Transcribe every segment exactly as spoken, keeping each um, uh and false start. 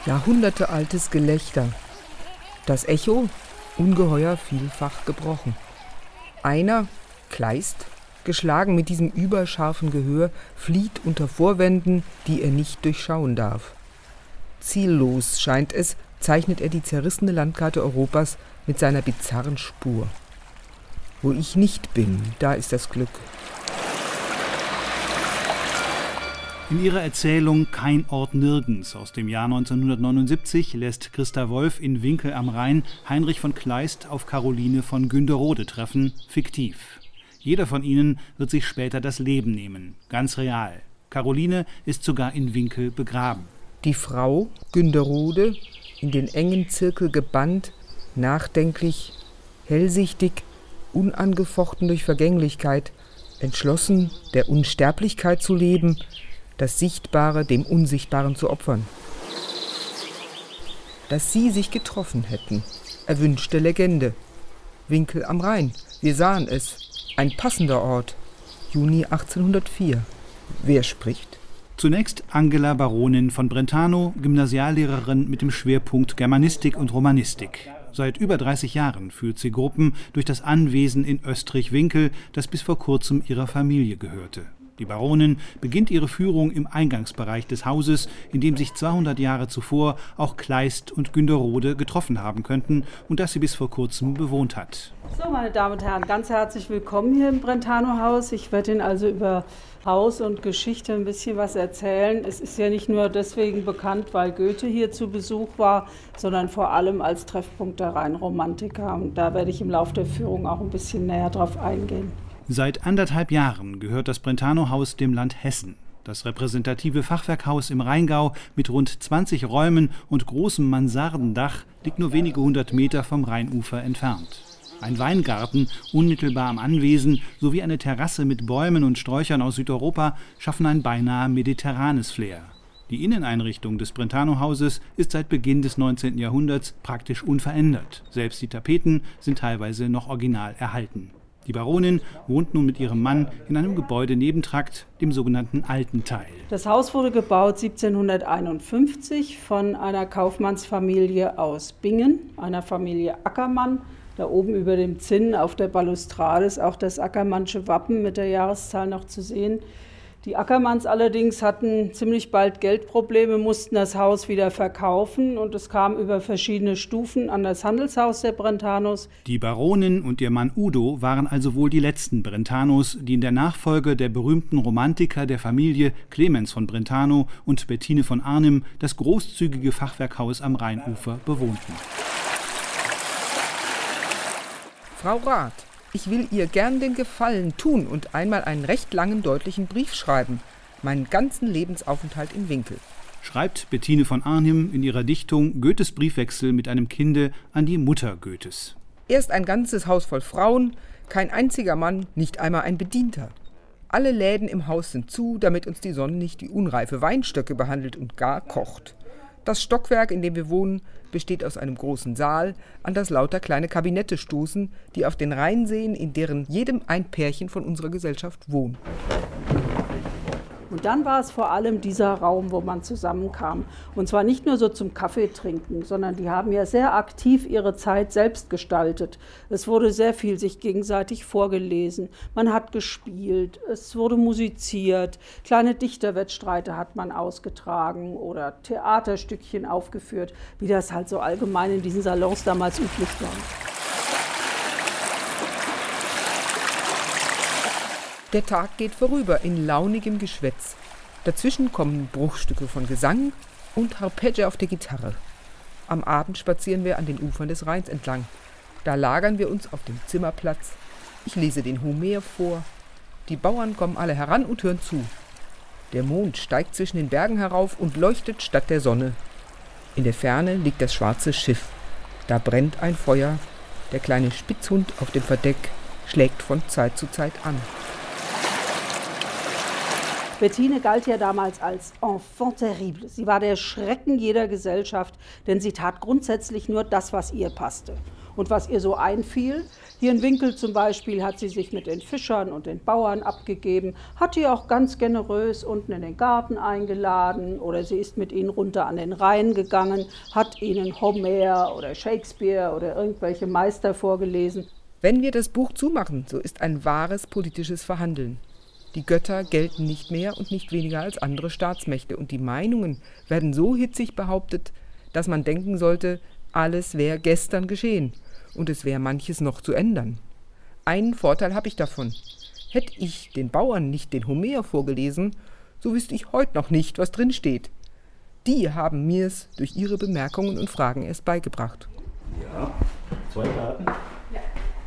Jahrhundertealtes Gelächter. Das Echo ungeheuer vielfach gebrochen. Einer, Kleist, geschlagen mit diesem überscharfen Gehör, flieht unter Vorwänden, die er nicht durchschauen darf. Ziellos, scheint es, zeichnet er die zerrissene Landkarte Europas mit seiner bizarren Spur. Wo ich nicht bin, da ist das Glück. In ihrer Erzählung Kein Ort nirgends aus dem Jahr neunzehnhundertneunundsiebzig lässt Christa Wolf in Winkel am Rhein Heinrich von Kleist auf Caroline von Günderrode treffen, fiktiv. Jeder von ihnen wird sich später das Leben nehmen, ganz real. Caroline ist sogar in Winkel begraben. Die Frau, Günderrode, in den engen Zirkel gebannt, nachdenklich, hellsichtig, unangefochten durch Vergänglichkeit, entschlossen, der Unsterblichkeit zu leben, das Sichtbare dem Unsichtbaren zu opfern. Dass sie sich getroffen hätten, erwünschte Legende. Winkel am Rhein, wir sahen es, ein passender Ort, Juni achtzehnhundertvier. Wer spricht? Zunächst Angela Baronin von Brentano, Gymnasiallehrerin mit dem Schwerpunkt Germanistik und Romanistik. Seit über dreißig Jahren führt sie Gruppen durch das Anwesen in Österreich-Winkel, das bis vor kurzem ihrer Familie gehörte. Die Baronin beginnt ihre Führung im Eingangsbereich des Hauses, in dem sich zweihundert Jahre zuvor auch Kleist und Günderrode getroffen haben könnten und das sie bis vor kurzem bewohnt hat. So, meine Damen und Herren, ganz herzlich willkommen hier im Brentano-Haus. Ich werde Ihnen also über Haus und Geschichte ein bisschen was erzählen. Es ist ja nicht nur deswegen bekannt, weil Goethe hier zu Besuch war, sondern vor allem als Treffpunkt der Rheinromantiker. Und da werde ich im Laufe der Führung auch ein bisschen näher drauf eingehen. Seit anderthalb Jahren gehört das Brentano-Haus dem Land Hessen. Das repräsentative Fachwerkhaus im Rheingau mit rund zwanzig Räumen und großem Mansardendach liegt nur wenige hundert Meter vom Rheinufer entfernt. Ein Weingarten unmittelbar am Anwesen sowie eine Terrasse mit Bäumen und Sträuchern aus Südeuropa schaffen ein beinahe mediterranes Flair. Die Inneneinrichtung des Brentano-Hauses ist seit Beginn des neunzehnten Jahrhunderts praktisch unverändert. Selbst die Tapeten sind teilweise noch original erhalten. Die Baronin wohnt nun mit ihrem Mann in einem Gebäudenebentrakt, dem sogenannten Alten Teil. Das Haus wurde gebaut siebzehnhunderteinundfünfzig von einer Kaufmannsfamilie aus Bingen, einer Familie Ackermann. Da oben über dem Zinn auf der Balustrade ist auch das Ackermannsche Wappen mit der Jahreszahl noch zu sehen. Die Ackermanns allerdings hatten ziemlich bald Geldprobleme, mussten das Haus wieder verkaufen und es kam über verschiedene Stufen an das Handelshaus der Brentanos. Die Baronin und ihr Mann Udo waren also wohl die letzten Brentanos, die in der Nachfolge der berühmten Romantiker der Familie Clemens von Brentano und Bettine von Arnim das großzügige Fachwerkhaus am Rheinufer bewohnten. Frau Rath, ich will ihr gern den Gefallen tun und einmal einen recht langen, deutlichen Brief schreiben. Meinen ganzen Lebensaufenthalt in Winkel. Schreibt Bettine von Arnim in ihrer Dichtung Goethes Briefwechsel mit einem Kinde an die Mutter Goethes. Erst ein ganzes Haus voll Frauen, kein einziger Mann, nicht einmal ein Bedienter. Alle Läden im Haus sind zu, damit uns die Sonne nicht wie unreife Weinstöcke behandelt und gar kocht. Das Stockwerk, in dem wir wohnen, besteht aus einem großen Saal, an das lauter kleine Kabinette stoßen, die auf den Rhein sehen, in deren jedem ein Pärchen von unserer Gesellschaft wohnt. Und dann war es vor allem dieser Raum, wo man zusammenkam. Und zwar nicht nur so zum Kaffee trinken, sondern die haben ja sehr aktiv ihre Zeit selbst gestaltet. Es wurde sehr viel sich gegenseitig vorgelesen. Man hat gespielt, es wurde musiziert, kleine Dichterwettstreite hat man ausgetragen oder Theaterstückchen aufgeführt, wie das halt so allgemein in diesen Salons damals üblich war. Der Tag geht vorüber in launigem Geschwätz. Dazwischen kommen Bruchstücke von Gesang und Harpegge auf der Gitarre. Am Abend spazieren wir an den Ufern des Rheins entlang. Da lagern wir uns auf dem Zimmerplatz. Ich lese den Homer vor. Die Bauern kommen alle heran und hören zu. Der Mond steigt zwischen den Bergen herauf und leuchtet statt der Sonne. In der Ferne liegt das schwarze Schiff. Da brennt ein Feuer. Der kleine Spitzhund auf dem Verdeck schlägt von Zeit zu Zeit an. Bettine galt ja damals als enfant terrible. Sie war der Schrecken jeder Gesellschaft, denn sie tat grundsätzlich nur das, was ihr passte. und was ihr so einfiel. Hier in Winkel zum Beispiel hat sie sich mit den Fischern und den Bauern abgegeben, hat die auch ganz generös unten in den Garten eingeladen oder sie ist mit ihnen runter an den Rhein gegangen, hat ihnen Homer oder Shakespeare oder irgendwelche Meister vorgelesen. Wenn wir das Buch zumachen, so ist ein wahres politisches Verhandeln. Die Götter gelten nicht mehr und nicht weniger als andere Staatsmächte und die Meinungen werden so hitzig behauptet, dass man denken sollte, alles wäre gestern geschehen. Und es wäre manches noch zu ändern. Einen Vorteil habe ich davon. Hätte ich den Bauern nicht den Homer vorgelesen, so wüsste ich heute noch nicht, was drin steht. Die haben mir es durch ihre Bemerkungen und Fragen erst beigebracht. Ja, zwei Karten. Ja.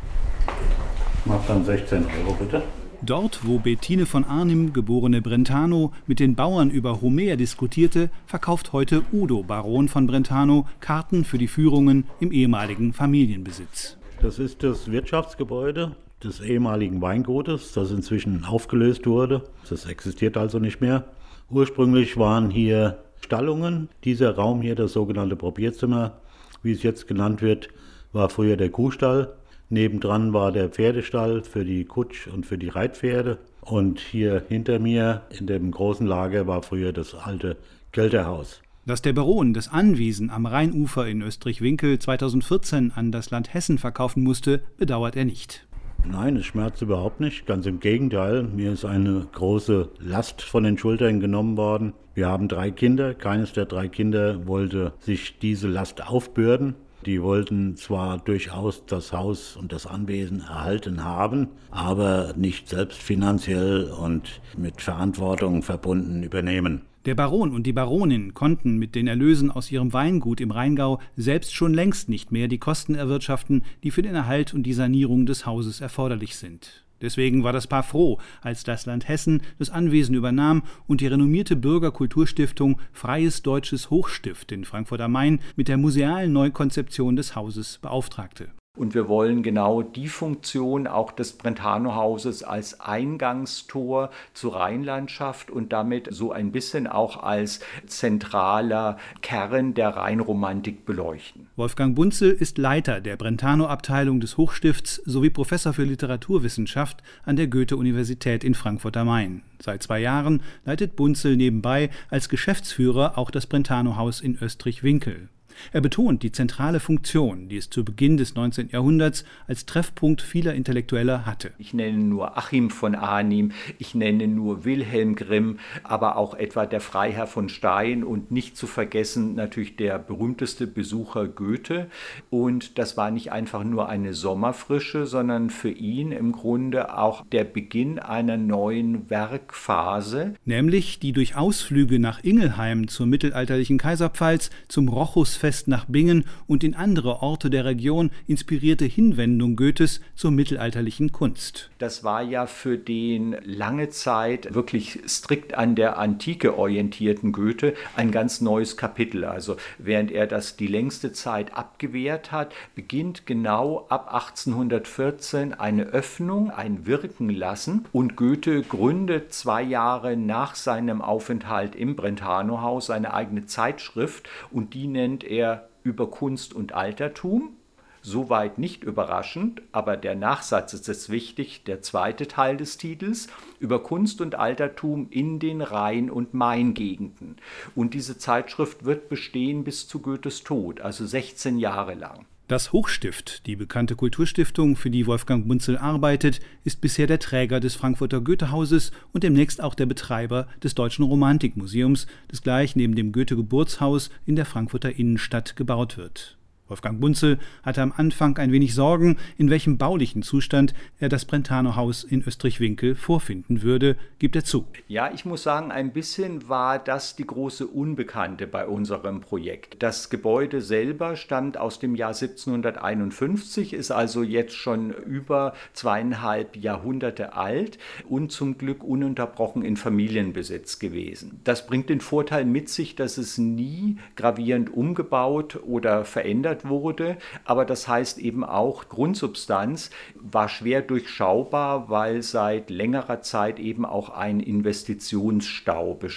Mach dann sechzehn Euro bitte. Dort, wo Bettine von Arnim, geborene Brentano, mit den Bauern über Homer diskutierte, verkauft heute Udo, Baron von Brentano, Karten für die Führungen im ehemaligen Familienbesitz. Das ist das Wirtschaftsgebäude des ehemaligen Weingutes, das inzwischen aufgelöst wurde. Das existiert also nicht mehr. Ursprünglich waren hier Stallungen. Dieser Raum hier, das sogenannte Probierzimmer, wie es jetzt genannt wird, war früher der Kuhstall. Nebendran war der Pferdestall für die Kutsch- und für die Reitpferde. Und hier hinter mir in dem großen Lager war früher das alte Kelterhaus. Dass der Baron das Anwesen am Rheinufer in Österreich-Winkel zweitausendvierzehn an das Land Hessen verkaufen musste, bedauert er nicht. Nein, es schmerzt überhaupt nicht. Ganz im Gegenteil. Mir ist eine große Last von den Schultern genommen worden. Wir haben drei Kinder. Keines der drei Kinder wollte sich diese Last aufbürden. Die wollten zwar durchaus das Haus und das Anwesen erhalten haben, aber nicht selbst finanziell und mit Verantwortung verbunden übernehmen. Der Baron und die Baronin konnten mit den Erlösen aus ihrem Weingut im Rheingau selbst schon längst nicht mehr die Kosten erwirtschaften, die für den Erhalt und die Sanierung des Hauses erforderlich sind. Deswegen war das Paar froh, als das Land Hessen das Anwesen übernahm und die renommierte Bürgerkulturstiftung Freies Deutsches Hochstift in Frankfurt am Main mit der musealen Neukonzeption des Hauses beauftragte. Und wir wollen genau die Funktion auch des Brentano-Hauses als Eingangstor zur Rheinlandschaft und damit so ein bisschen auch als zentraler Kern der Rheinromantik beleuchten. Wolfgang Bunzel ist Leiter der Brentano-Abteilung des Hochstifts sowie Professor für Literaturwissenschaft an der Goethe-Universität in Frankfurt am Main. Seit zwei Jahren leitet Bunzel nebenbei als Geschäftsführer auch das Brentano-Haus in Österreich-Winkel. Er betont die zentrale Funktion, die es zu Beginn des neunzehnten Jahrhunderts als Treffpunkt vieler Intellektueller hatte. Ich nenne nur Achim von Arnim, ich nenne nur Wilhelm Grimm, aber auch etwa der Freiherr von Stein und nicht zu vergessen natürlich der berühmteste Besucher Goethe. Und das war nicht einfach nur eine Sommerfrische, sondern für ihn im Grunde auch der Beginn einer neuen Werkphase. Nämlich die durch Ausflüge nach Ingelheim zur mittelalterlichen Kaiserpfalz, zum Rochusfest nach Bingen und in andere Orte der Region inspirierte Hinwendung Goethes zur mittelalterlichen Kunst. Das war ja für den lange Zeit wirklich strikt an der Antike orientierten Goethe ein ganz neues Kapitel. Also während er das die längste Zeit abgewehrt hat, beginnt genau ab achtzehnhundertvierzehn eine Öffnung, ein Wirken lassen. Und Goethe gründet zwei Jahre nach seinem Aufenthalt im Brentano-Haus eine eigene Zeitschrift und die nennt er über Kunst und Altertum. Soweit nicht überraschend, aber der Nachsatz ist jetzt wichtig, der zweite Teil des Titels, über Kunst und Altertum in den Rhein- und Main-Gegenden. Und diese Zeitschrift wird bestehen bis zu Goethes Tod, also sechzehn Jahre lang. Das Hochstift, die bekannte Kulturstiftung, für die Wolfgang Bunzel arbeitet, ist bisher der Träger des Frankfurter Goethehauses und demnächst auch der Betreiber des Deutschen Romantikmuseums, das gleich neben dem Goethe-Geburtshaus in der Frankfurter Innenstadt gebaut wird. Wolfgang Bunzel hatte am Anfang ein wenig Sorgen, in welchem baulichen Zustand er das Brentano-Haus in Österreich-Winkel vorfinden würde, gibt er zu. Ja, ich muss sagen, ein bisschen war das die große Unbekannte bei unserem Projekt. Das Gebäude selber stammt aus dem Jahr siebzehnhunderteinundfünfzig, ist also jetzt schon über zweieinhalb Jahrhunderte alt und zum Glück ununterbrochen in Familienbesitz gewesen. Das bringt den Vorteil mit sich, dass es nie gravierend umgebaut oder verändert wurde, aber das heißt eben auch, Grundsubstanz war schwer durchschaubar, weil seit längerer Zeit eben auch ein Investitionsstau bestand.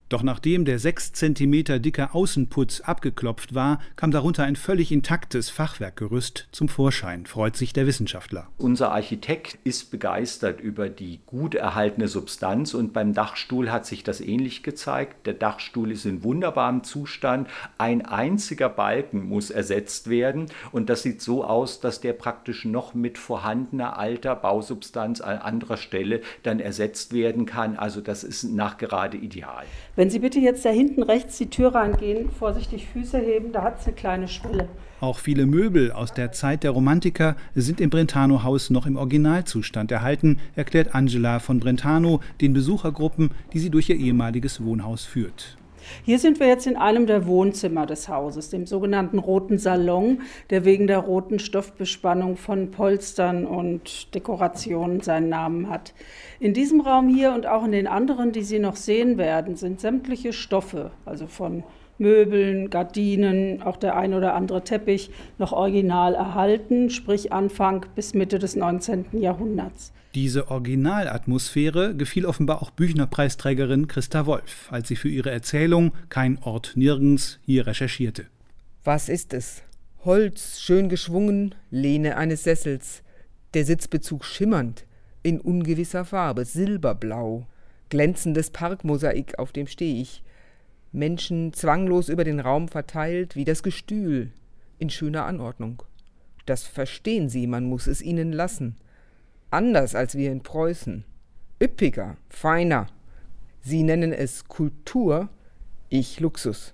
Doch nachdem der sechs Zentimeter dicke Außenputz abgeklopft war, kam darunter ein völlig intaktes Fachwerkgerüst zum Vorschein, freut sich der Wissenschaftler. Unser Architekt ist begeistert über die gut erhaltene Substanz und beim Dachstuhl hat sich das ähnlich gezeigt. Der Dachstuhl ist in wunderbarem Zustand. Ein einziger Balken muss ersetzt werden und das sieht so aus, dass der praktisch noch mit vorhandener alter Bausubstanz an anderer Stelle dann ersetzt werden kann. Also das ist nachgerade ideal. Wenn Sie bitte jetzt da hinten rechts die Tür reingehen, vorsichtig Füße heben, da hat es eine kleine Schwelle. Auch viele Möbel aus der Zeit der Romantiker sind im Brentano-Haus noch im Originalzustand erhalten, erklärt Angela von Brentano den Besuchergruppen, die sie durch ihr ehemaliges Wohnhaus führt. Hier sind wir jetzt in einem der Wohnzimmer des Hauses, dem sogenannten Roten Salon, der wegen der roten Stoffbespannung von Polstern und Dekorationen seinen Namen hat. In diesem Raum hier und auch in den anderen, die Sie noch sehen werden, sind sämtliche Stoffe, also von Möbeln, Gardinen, auch der ein oder andere Teppich, noch original erhalten, sprich Anfang bis Mitte des neunzehnten Jahrhunderts. Diese Originalatmosphäre gefiel offenbar auch Büchner-Preisträgerin Christa Wolf, als sie für ihre Erzählung »Kein Ort nirgends« hier recherchierte. Was ist es? Holz, schön geschwungen, Lehne eines Sessels, der Sitzbezug schimmernd, in ungewisser Farbe, silberblau, glänzendes Parkmosaik, auf dem stehe ich, Menschen zwanglos über den Raum verteilt, wie das Gestühl, in schöner Anordnung. Das verstehen Sie, man muss es ihnen lassen. Anders als wir in Preußen. Üppiger, feiner. Sie nennen es Kultur, ich Luxus.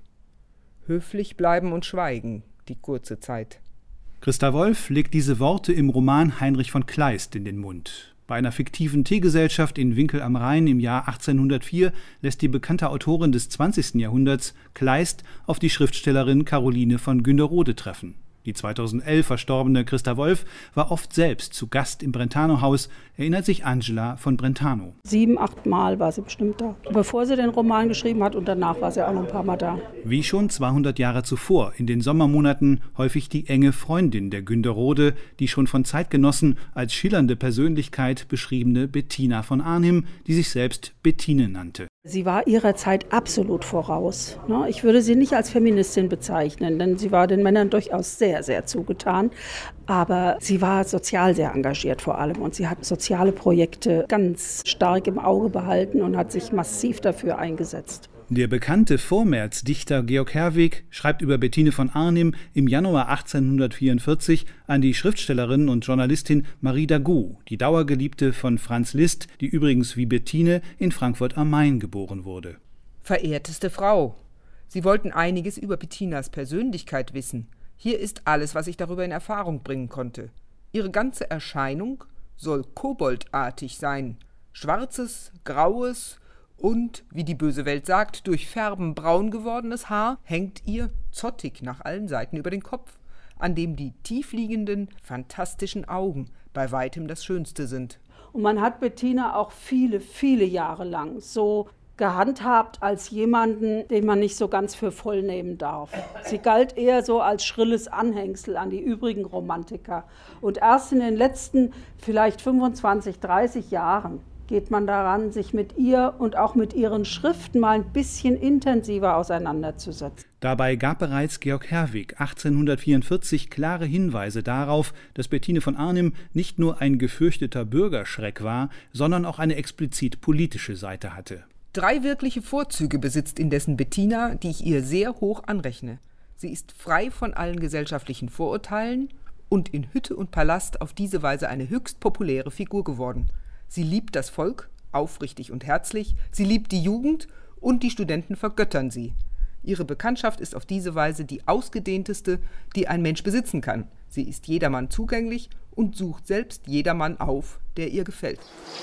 Höflich bleiben und schweigen, die kurze Zeit. Christa Wolf legt diese Worte im Roman Heinrich von Kleist in den Mund. Bei einer fiktiven Teegesellschaft in Winkel am Rhein im Jahr achtzehnhundertvier lässt die bekannte Autorin des zwanzigsten Jahrhunderts Kleist auf die Schriftstellerin Caroline von Günderrode treffen. Die zweitausendelf verstorbene Christa Wolf war oft selbst zu Gast im Brentano-Haus, erinnert sich Angela von Brentano. Sieben, acht Mal war sie bestimmt da, bevor sie den Roman geschrieben hat, und danach war sie auch noch ein paar Mal da. Wie schon zweihundert Jahre zuvor, in den Sommermonaten häufig die enge Freundin der Günderrode, die schon von Zeitgenossen als schillernde Persönlichkeit beschriebene Bettina von Arnim, die sich selbst Bettine nannte. Sie war ihrer Zeit absolut voraus. Ich würde sie nicht als Feministin bezeichnen, denn sie war den Männern durchaus sehr, sehr zugetan. Aber sie war sozial sehr engagiert vor allem und sie hat soziale Projekte ganz stark im Auge behalten und hat sich massiv dafür eingesetzt. Der bekannte Vormärz-Dichter Georg Herwegh schreibt über Bettine von Arnim im Januar achtzehnhundertvierundvierzig an die Schriftstellerin und Journalistin Marie Dagout, die Dauergeliebte von Franz Liszt, die übrigens wie Bettine in Frankfurt am Main geboren wurde. Verehrteste Frau, Sie wollten einiges über Bettinas Persönlichkeit wissen. Hier ist alles, was ich darüber in Erfahrung bringen konnte. Ihre ganze Erscheinung soll koboldartig sein. Schwarzes, graues und, wie die böse Welt sagt, durch Färben braun gewordenes Haar hängt ihr zottig nach allen Seiten über den Kopf, an dem die tiefliegenden, fantastischen Augen bei weitem das Schönste sind. Und man hat Bettina auch viele, viele Jahre lang so gehandhabt als jemanden, den man nicht so ganz für voll nehmen darf. Sie galt eher so als schrilles Anhängsel an die übrigen Romantiker. Und erst in den letzten vielleicht fünfundzwanzig, dreißig Jahren geht man daran, sich mit ihr und auch mit ihren Schriften mal ein bisschen intensiver auseinanderzusetzen. Dabei gab bereits Georg Herwegh achtzehnhundertvierundvierzig klare Hinweise darauf, dass Bettine von Arnim nicht nur ein gefürchteter Bürgerschreck war, sondern auch eine explizit politische Seite hatte. Drei wirkliche Vorzüge besitzt indessen Bettina, die ich ihr sehr hoch anrechne. Sie ist frei von allen gesellschaftlichen Vorurteilen und in Hütte und Palast auf diese Weise eine höchst populäre Figur geworden. Sie liebt das Volk, aufrichtig und herzlich, sie liebt die Jugend und die Studenten vergöttern sie. Ihre Bekanntschaft ist auf diese Weise die ausgedehnteste, die ein Mensch besitzen kann. Sie ist jedermann zugänglich und sucht selbst jedermann auf, der ihr gefällt.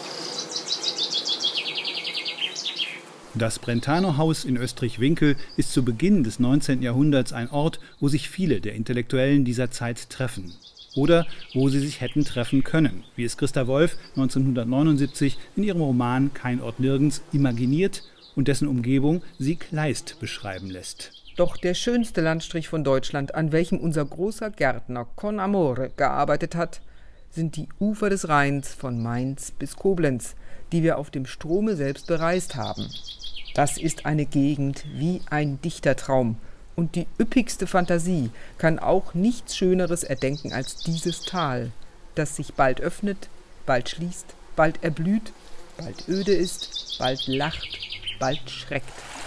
Das Brentano-Haus in Österreich-Winkel ist zu Beginn des neunzehnten Jahrhunderts ein Ort, wo sich viele der Intellektuellen dieser Zeit treffen. Oder wo sie sich hätten treffen können, wie es Christa Wolf neunzehnhundertneunundsiebzig in ihrem Roman Kein Ort nirgends imaginiert und dessen Umgebung sie Kleist beschreiben lässt. Doch der schönste Landstrich von Deutschland, an welchem unser großer Gärtner Con Amore gearbeitet hat, sind die Ufer des Rheins von Mainz bis Koblenz, die wir auf dem Strome selbst bereist haben. Das ist eine Gegend wie ein Dichtertraum. Und die üppigste Fantasie kann auch nichts Schöneres erdenken als dieses Tal, das sich bald öffnet, bald schließt, bald erblüht, bald öde ist, bald lacht, bald schreckt.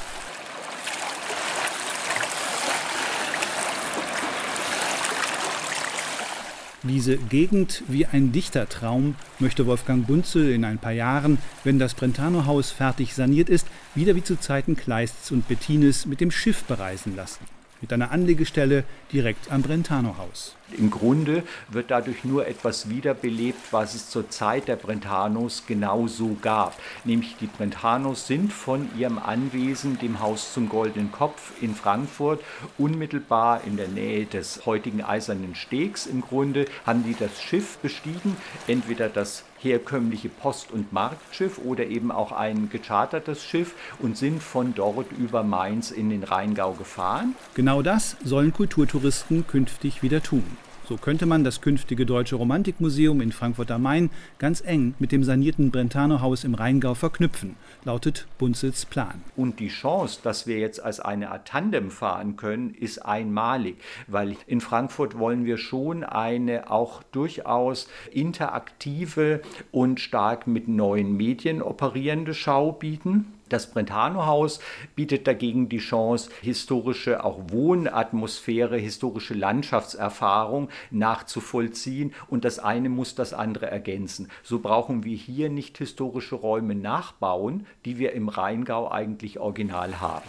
Diese Gegend wie ein Dichtertraum möchte Wolfgang Bunzel in ein paar Jahren, wenn das Brentano-Haus fertig saniert ist, wieder wie zu Zeiten Kleists und Bettines mit dem Schiff bereisen lassen. Mit einer Anlegestelle direkt am Brentano-Haus. Im Grunde wird dadurch nur etwas wiederbelebt, was es zur Zeit der Brentanos genauso gab. Nämlich die Brentanos sind von ihrem Anwesen, dem Haus zum Goldenen Kopf in Frankfurt, unmittelbar in der Nähe des heutigen Eisernen Stegs im Grunde, haben die das Schiff bestiegen, entweder das herkömmliche Post- und Marktschiff oder eben auch ein gechartertes Schiff und sind von dort über Mainz in den Rheingau gefahren. Genau das sollen Kulturtouristen künftig wieder tun. So könnte man das künftige Deutsche Romantikmuseum in Frankfurt am Main ganz eng mit dem sanierten Brentano-Haus im Rheingau verknüpfen, lautet Bunzels Plan. Und die Chance, dass wir jetzt als eine Art Tandem fahren können, ist einmalig, weil in Frankfurt wollen wir schon eine auch durchaus interaktive und stark mit neuen Medien operierende Schau bieten. Das Brentano-Haus bietet dagegen die Chance, historische auch Wohnatmosphäre, historische Landschaftserfahrung nachzuvollziehen und das eine muss das andere ergänzen. So brauchen wir hier nicht historische Räume nachbauen, die wir im Rheingau eigentlich original haben.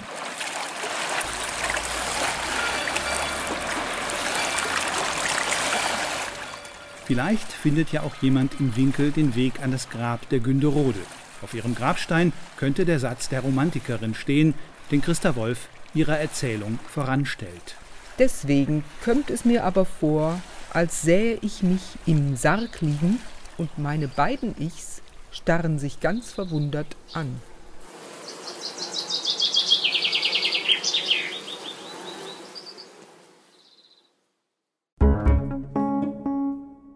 Vielleicht findet ja auch jemand im Winkel den Weg an das Grab der Günderode. Auf ihrem Grabstein könnte der Satz der Romantikerin stehen, den Christa Wolf ihrer Erzählung voranstellt. Deswegen kommt es mir aber vor, als sähe ich mich im Sarg liegen und meine beiden Ichs starren sich ganz verwundert an.